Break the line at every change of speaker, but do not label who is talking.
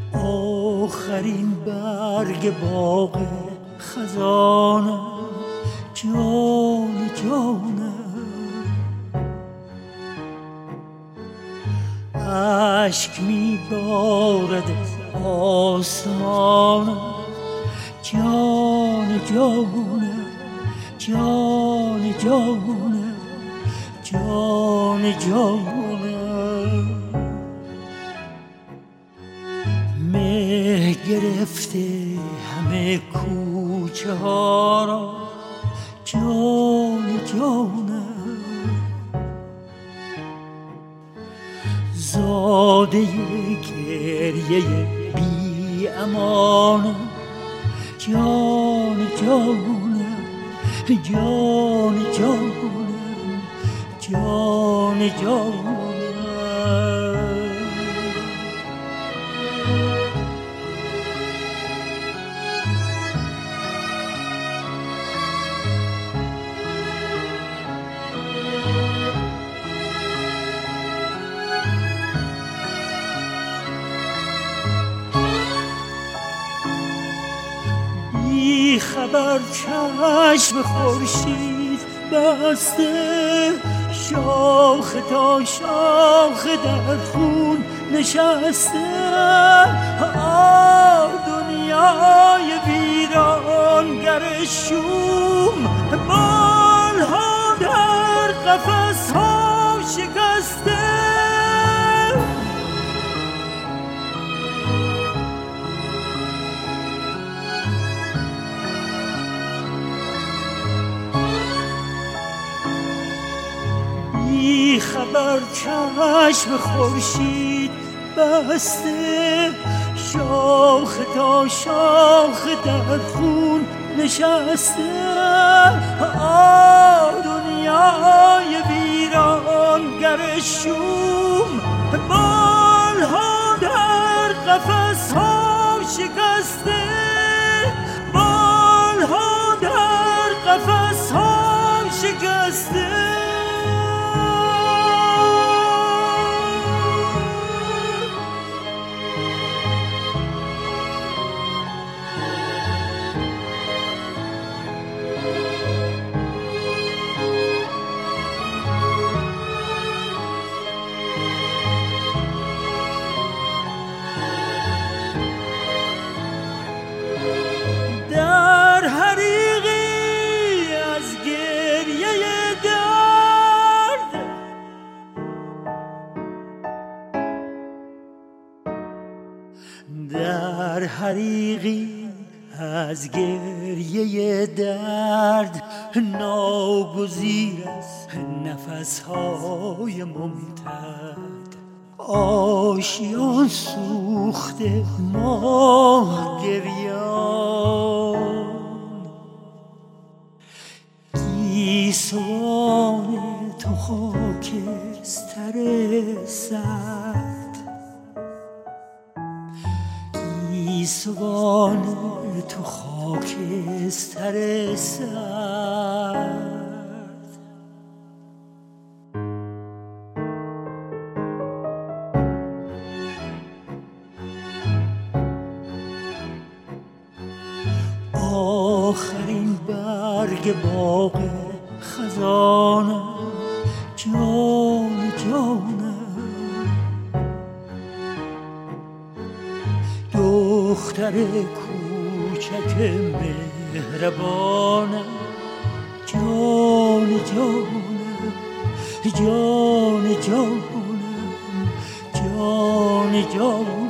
آخرین برگ باغ خزانم، جان جانم، اشک می بارد از آسمانم، جان جانم، جان جانم، جان جانم. مه گرفته همه کوچه ها را، جان جانم، زاده گریه بی امانم، جان جانم، جان جانم، جان جانم. بی خبر چشم خورشید بسته، شاخ تا شاخ در خون نشسته. دنیای ویرانگر شوم، بالها در قفس ها شکسته. بی خبر چشم خورشید بسته، شاخ تا شاخ در خون نشسته. دنیای ویرانگر شوم، بالها در قفس ها شکسته، بالها در قفس ها شکسته. در حریقی از گریه درد، ناگزیر از نفسهای ممتد. آشیان سوخته ماه گریان، گیسوان تو خاکستر سرد، گیسوان تو خاکستر سرد. آخرین برگ باغ خزانم، جان جانم، دختر کوچک مهربانم، جان جانم، جان جانم، جان جانم.